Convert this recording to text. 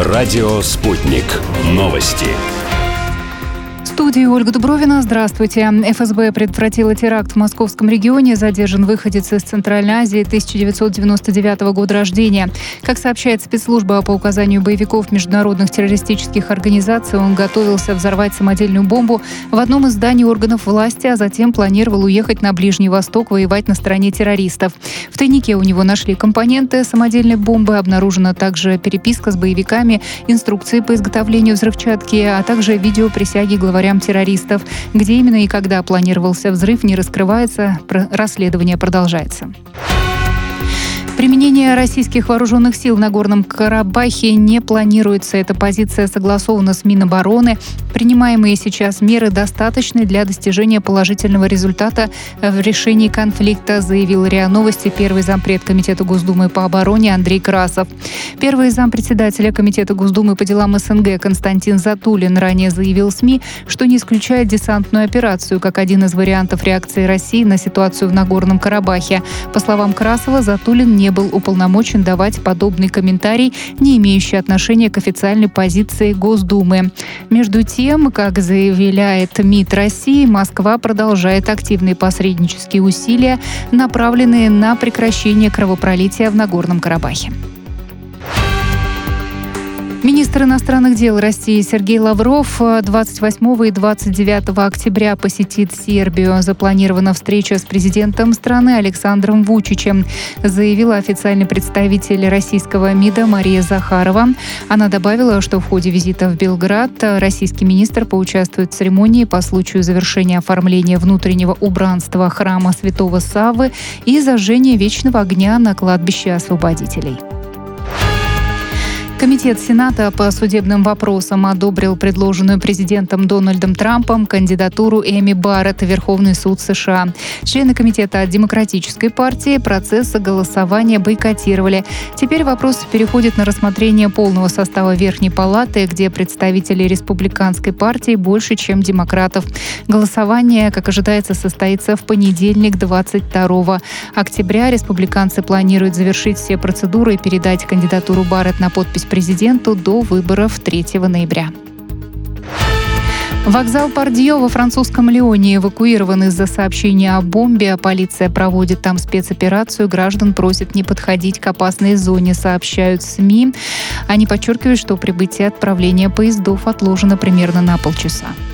Радио «Спутник». Новости. В студии Ольга Дубровина. Здравствуйте. ФСБ предотвратила теракт в московском регионе. Задержан выходец из Центральной Азии 1999 года рождения. Как сообщает спецслужба, по указанию боевиков международных террористических организаций, он готовился взорвать самодельную бомбу в одном из зданий органов власти, а затем планировал уехать на Ближний Восток воевать на стороне террористов. В тайнике у него нашли компоненты самодельной бомбы. Обнаружена также переписка с боевиками, инструкции по изготовлению взрывчатки, а также видео присяги главарям террористов. Где именно и когда планировался взрыв, не раскрывается. Расследование продолжается. Применение российских вооруженных сил в Нагорном Карабахе не планируется. Эта позиция согласована с Минобороны. Принимаемые сейчас меры достаточны для достижения положительного результата в решении конфликта, заявил РИА Новости первый зампред Комитета Госдумы по обороне Андрей Красов. Первый зампредседателя Комитета Госдумы по делам СНГ Константин Затулин ранее заявил СМИ, что не исключает десантную операцию как один из вариантов реакции России на ситуацию в Нагорном Карабахе. По словам Красова, Затулин не был уполномочен давать подобный комментарий, не имеющий отношения к официальной позиции Госдумы. Между тем, как заявляет МИД России, Москва продолжает активные посреднические усилия, направленные на прекращение кровопролития в Нагорном Карабахе. Министр иностранных дел России Сергей Лавров 28 и 29 октября посетит Сербию. Запланирована встреча с президентом страны Александром Вучичем, заявила официальный представитель российского МИДа Мария Захарова. Она добавила, что в ходе визита в Белград российский министр поучаствует в церемонии по случаю завершения оформления внутреннего убранства храма Святого Саввы и зажжения вечного огня на кладбище освободителей. Комитет Сената по судебным вопросам одобрил предложенную президентом Дональдом Трампом кандидатуру Эми Барретт в Верховный суд США. Члены комитета от Демократической партии процесс голосования бойкотировали. Теперь вопрос переходит на рассмотрение полного состава Верхней палаты, где представителей Республиканской партии больше, чем демократов. Голосование, как ожидается, состоится в понедельник, 22 октября. Республиканцы планируют завершить все процедуры и передать кандидатуру Барретт на подпись президенту до выборов 3 ноября. Вокзал Пардье во французском Лионе эвакуирован из-за сообщения о бомбе. Полиция проводит там спецоперацию. Граждан просят не подходить к опасной зоне, сообщают СМИ. Они подчеркивают, что прибытие и отправление поездов отложено примерно на полчаса.